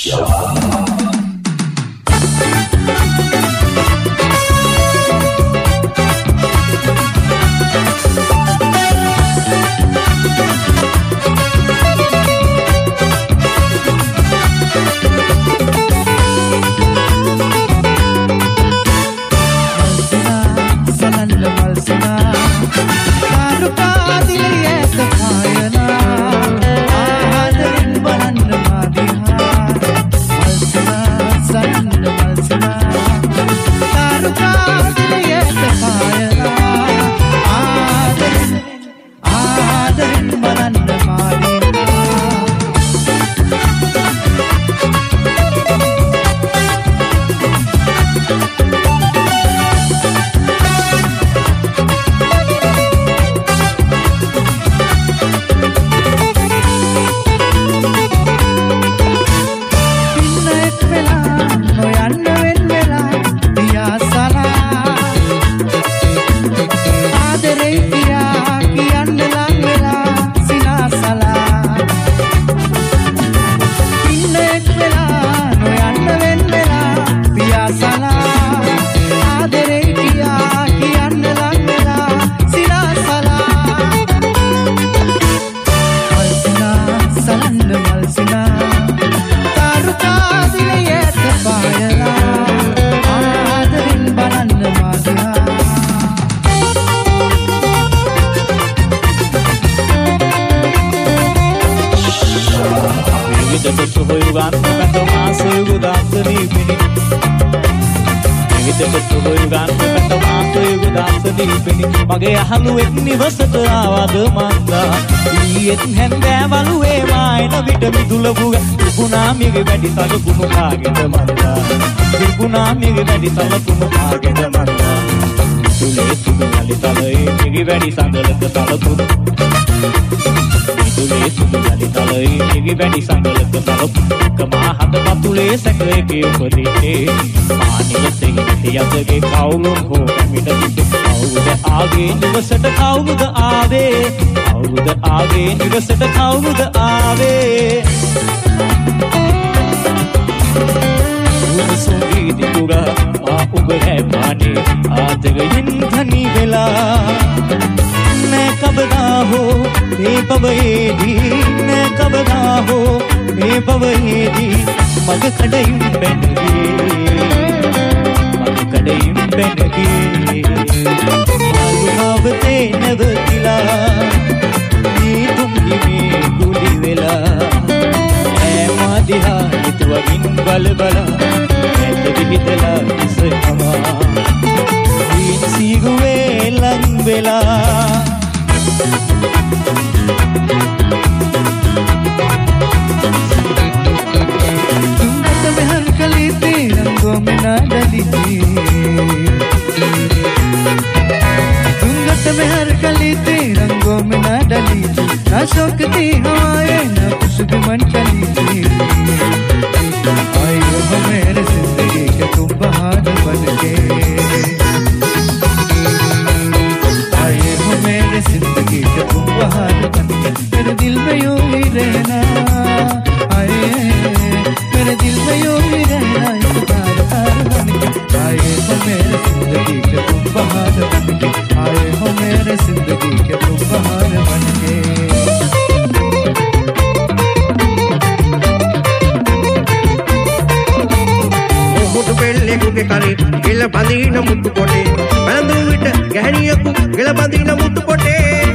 මගේ අහලුවෙක් නිවසට ආවද මන්දා ඊයේත් හැන්දෑවලුවේ මායන විට මිදුලපු තිබුණා මිගේ වැඩි සලකුණු කාගෙද මන්දා තිබුණා මිගේ වැඩි සලකුණු කාගෙද මන්දා තුලේ තුලි තලයේ මිගේ වැඩි සඳලක සලකුණු තුලේ තුලි තලයේ මිගේ වැඩි සඳලක සලකුණු කමා හද පතුලේ සැකේ උපදින්නේ මානියතෙන් තියතගේ කවුලුන් හෝ කැමිට කවුද ආගේ නිවසට කවුද ආවේ කවුද ආගේ නිවසට කවුද ආවේ උසුවීදි දුරා මා ඔබ හැපානේ ආදරයෙන් ධනි වෙලා मैं कबदा हो मैं पवेदी मैं कबदा हो मैं पवेदी मग कड़यum bengi मग कड़यum bengi मालूमावते नवतिला नी तुम ही में गुली वेला ऐ मादिहा इतवगिन बलबला ऐत विहितला इसहमा सीगुवे लंग वेला तुमत में हर कली रंगों में ना डली थी तुमत में हर कली रंगों में ना डली थी ना शौक थी हवाएं ना कुछ भी मन चली थी आयो हो मेरे जिंदगी के तुम बहार बन के आए हो मेरे जिंदगी के तुम बहार बन के मेरे दिल में यूं ही रहना आए मेरे दिल में यूं ही रहना तार तार बन के आए हो मेरे जिंदगी के तुम बहार बन के आए हो मेरे जिंदगी के तुम बहार बन के करे गिल बंदीन मुत्तु कोटे बंदू विट गहनियकु गिल बंदीन मुत्तु कोटे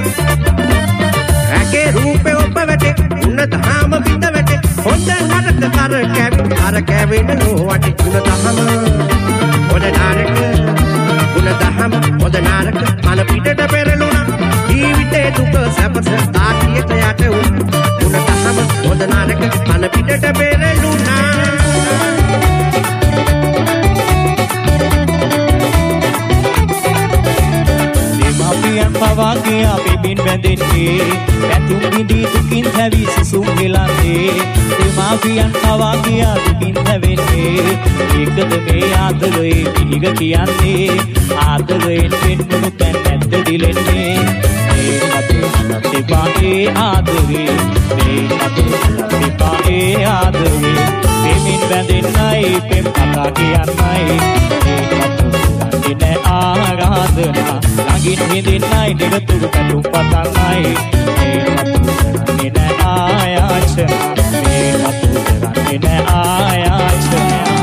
आके रूपे ඔබ වැටේ උන්න දහම බිඳ වැටේ හොඳ නරක කර කැවෙන නොවටි උන්න දහම හොඳ නරක උන්න දහම හොඳ නරක මන පිටට පෙරළුණා ජීවිතේ දුක සැපස තාකියට යට උන්න දහම හොඳ නරක මන පිටට පෙරළුණා පවාගේ අපි බින් බැඳෙන්නේ පැතුම් බිඳී දුකින් හැවි සිසුම් ගෙලන්නේ දෙමාපියන් පවාගේ අපි බින් හැවෙන්නේ ඒකද මේ ආදරේ පිහිග කියන්නේ ආදරයෙන් වෙන්නුණු තැන් නැද්ද දිලෙන්නේ මේ අතේ පාගේ ආදරේ මේ අතේ පාගේ ආදරේ මේ බැඳෙන්නයි පෙම් කතා කියන්නයි ඉන ආරාධනා ළඟින් හිඳින්නයි නිරතුරු පැතුම් පතන්නයි ඉන ආයාචනා මේ වතු ඉන ආයාචනා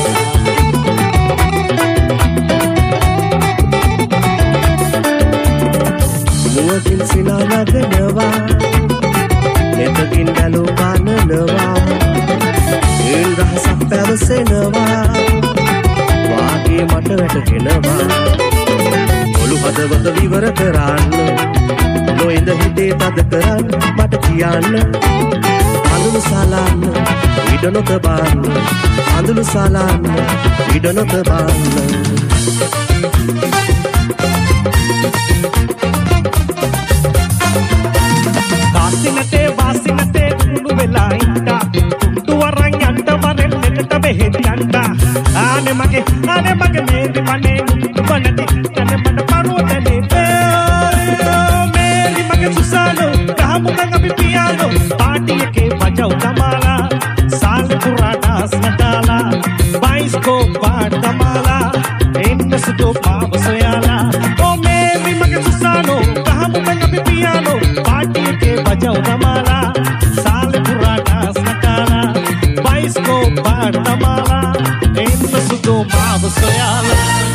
මුවකින් සිනා නගනවා නෙතකින් බැලූ බානනවා එන් රහසක් පැවසෙනවා වාගේ මට වැටහෙනවා ඔලු හදවත විවර කරන්න නොඉඳ හිතේ තද කරන්න මට කියන්න අඳුළු සලාන්න ඉඩ නොතබන්න අඳුළු සලාන්න ඉඩ නොතබන්න කාසිනතේ වාසිනතේ කුණු වෙලා ඉඳා කුටු වරන් යන්න වරෙන්නට බෙහෙත් යන්න ආනේ මගේ මේරි මනේ බනටි කනේ මට පරුවතනේ මේරි මගේ සුසානෝ ගහමුණන් අපි පියානෝ පාටි එකේ වජව් තමාලා සාල පුරා ඩාස් නටාලා බයිස්කෝප් පාට තමාලා එන්න සුදෝ පාව සොයාලා ඕ මේරි මගේ සුසානෝ ගහමුණන් අපි පියානෝ පාටි එකේ වජව් තමාලා සාල පුරා ඩාස් නටාලා බයිස්කෝප් පාට තමාලා එන්න සුදෝ පාව සොයාලා